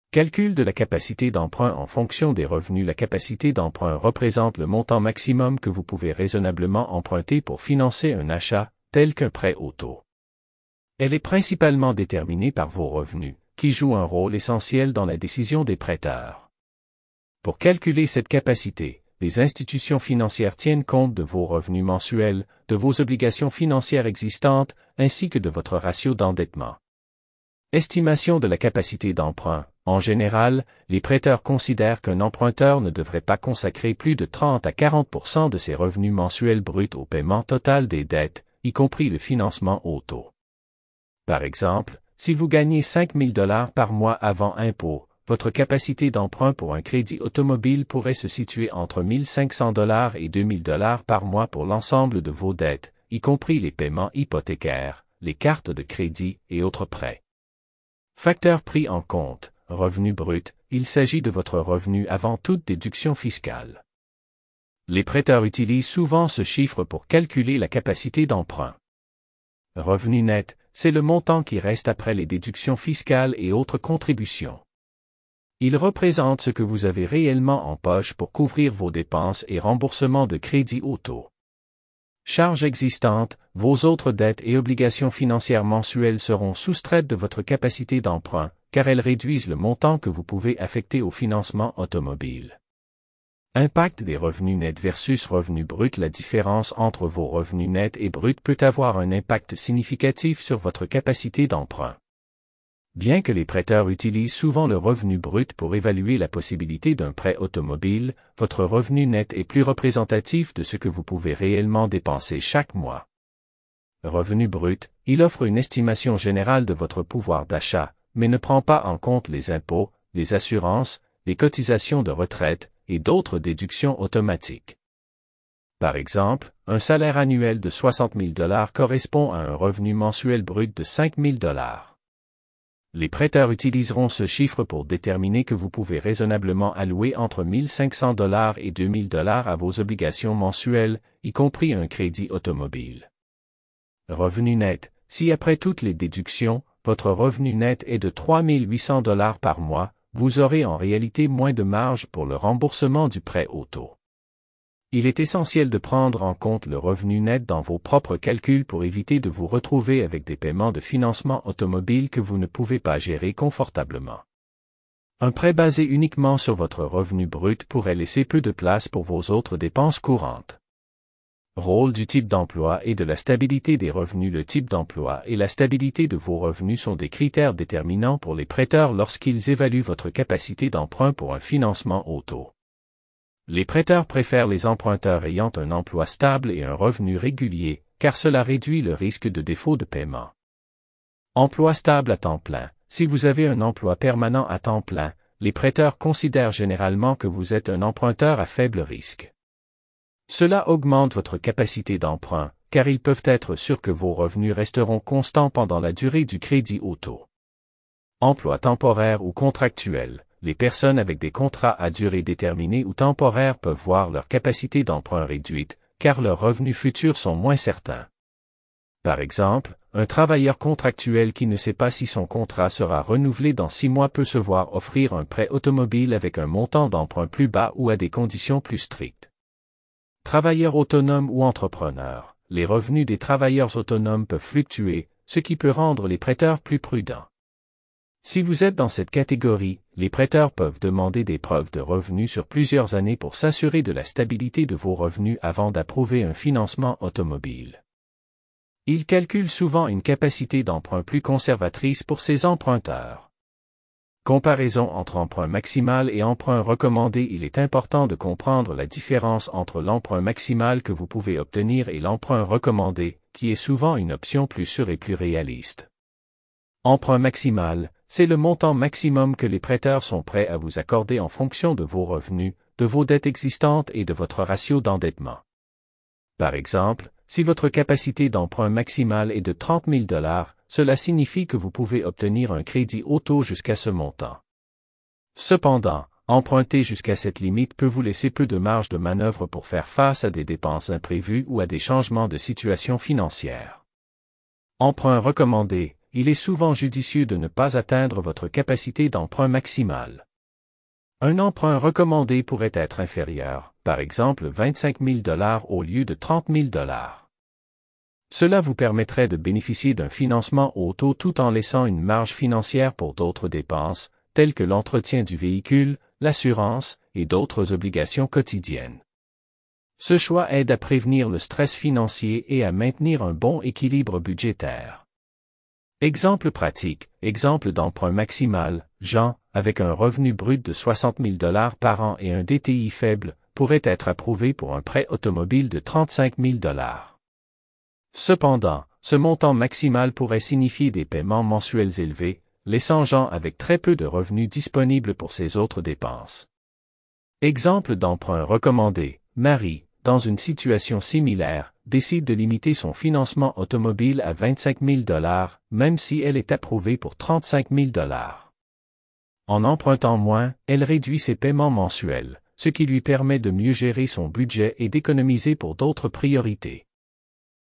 Calcul de la capacité d'emprunt en fonction des revenus. La capacité d'emprunt représente le montant maximum que vous pouvez raisonnablement emprunter pour financer un achat, tel qu'un prêt auto. Elle est principalement déterminée par vos revenus, qui jouent un rôle essentiel dans la décision des prêteurs. Pour calculer cette capacité, les institutions financières tiennent compte de vos revenus mensuels, de vos obligations financières existantes, ainsi que de votre ratio d'endettement. Estimation de la capacité d'emprunt. En général, les prêteurs considèrent qu'un emprunteur ne devrait pas consacrer plus de 30 à 40% de ses revenus mensuels bruts au paiement total des dettes, y compris le financement auto. Par exemple, si vous gagnez 5 000 $ par mois avant impôt, votre capacité d'emprunt pour un crédit automobile pourrait se situer entre 1 500 $ et 2 000 $ par mois pour l'ensemble de vos dettes, y compris les paiements hypothécaires, les cartes de crédit et autres prêts. Facteurs pris en compte. Revenu brut, il s'agit de votre revenu avant toute déduction fiscale. Les prêteurs utilisent souvent ce chiffre pour calculer la capacité d'emprunt. Revenu net, c'est le montant qui reste après les déductions fiscales et autres contributions. Il représente ce que vous avez réellement en poche pour couvrir vos dépenses et remboursements de crédit auto. Charges existantes, vos autres dettes et obligations financières mensuelles seront soustraites de votre capacité d'emprunt, car elles réduisent le montant que vous pouvez affecter au financement automobile. Impact des revenus nets versus revenus bruts. La différence entre vos revenus nets et bruts peut avoir un impact significatif sur votre capacité d'emprunt. Bien que les prêteurs utilisent souvent le revenu brut pour évaluer la possibilité d'un prêt automobile, votre revenu net est plus représentatif de ce que vous pouvez réellement dépenser chaque mois. Revenu brut, il offre une estimation générale de votre pouvoir d'achat, mais ne prend pas en compte les impôts, les assurances, les cotisations de retraite et d'autres déductions automatiques. Par exemple, un salaire annuel de 60 000 $ correspond à un revenu mensuel brut de 5 000 $. Les prêteurs utiliseront ce chiffre pour déterminer que vous pouvez raisonnablement allouer entre 1 500 $ et 2 000 $ à vos obligations mensuelles, y compris un crédit automobile. Revenu net, si après toutes les déductions, votre revenu net est de 3 800 $ par mois, vous aurez en réalité moins de marge pour le remboursement du prêt auto. Il est essentiel de prendre en compte le revenu net dans vos propres calculs pour éviter de vous retrouver avec des paiements de financement automobile que vous ne pouvez pas gérer confortablement. Un prêt basé uniquement sur votre revenu brut pourrait laisser peu de place pour vos autres dépenses courantes. Rôle du type d'emploi et de la stabilité des revenus. Le type d'emploi et la stabilité de vos revenus sont des critères déterminants pour les prêteurs lorsqu'ils évaluent votre capacité d'emprunt pour un financement auto. Les prêteurs préfèrent les emprunteurs ayant un emploi stable et un revenu régulier, car cela réduit le risque de défaut de paiement. Emploi stable à temps plein. Si vous avez un emploi permanent à temps plein, les prêteurs considèrent généralement que vous êtes un emprunteur à faible risque. Cela augmente votre capacité d'emprunt, car ils peuvent être sûrs que vos revenus resteront constants pendant la durée du crédit auto. Emploi temporaire ou contractuel. Les personnes avec des contrats à durée déterminée ou temporaire peuvent voir leur capacité d'emprunt réduite, car leurs revenus futurs sont moins certains. Par exemple, un travailleur contractuel qui ne sait pas si son contrat sera renouvelé dans 6 mois peut se voir offrir un prêt automobile avec un montant d'emprunt plus bas ou à des conditions plus strictes. Travailleurs autonomes ou entrepreneurs. Les revenus des travailleurs autonomes peuvent fluctuer, ce qui peut rendre les prêteurs plus prudents. Si vous êtes dans cette catégorie, les prêteurs peuvent demander des preuves de revenus sur plusieurs années pour s'assurer de la stabilité de vos revenus avant d'approuver un financement automobile. Ils calculent souvent une capacité d'emprunt plus conservatrice pour ces emprunteurs. Comparaison entre emprunt maximal et emprunt recommandé. Il est important de comprendre la différence entre l'emprunt maximal que vous pouvez obtenir et l'emprunt recommandé, qui est souvent une option plus sûre et plus réaliste. Emprunt maximal, c'est le montant maximum que les prêteurs sont prêts à vous accorder en fonction de vos revenus, de vos dettes existantes et de votre ratio d'endettement. Par exemple, si votre capacité d'emprunt maximale est de 30 000 $, cela signifie que vous pouvez obtenir un crédit auto jusqu'à ce montant. Cependant, emprunter jusqu'à cette limite peut vous laisser peu de marge de manœuvre pour faire face à des dépenses imprévues ou à des changements de situation financière. Emprunt recommandé. il est souvent judicieux de ne pas atteindre votre capacité d'emprunt maximale. Un emprunt recommandé pourrait être inférieur, par exemple 25 000 $ au lieu de 30 000 $. Cela vous permettrait de bénéficier d'un financement au taux tout en laissant une marge financière pour d'autres dépenses, telles que l'entretien du véhicule, l'assurance et d'autres obligations quotidiennes. Ce choix aide à prévenir le stress financier et à maintenir un bon équilibre budgétaire. Exemple pratique, exemple d'emprunt maximal, Jean, avec un revenu brut de 60 000 $ par an et un DTI faible, pourrait être approuvé pour un prêt automobile de 35 000 $. Cependant, ce montant maximal pourrait signifier des paiements mensuels élevés, laissant Jean avec très peu de revenus disponibles pour ses autres dépenses. Exemple d'emprunt recommandé, Marie, dans une situation similaire, décide de limiter son financement automobile à 25 000 $, même si elle est approuvée pour 35 000 $. En empruntant moins, elle réduit ses paiements mensuels, ce qui lui permet de mieux gérer son budget et d'économiser pour d'autres priorités.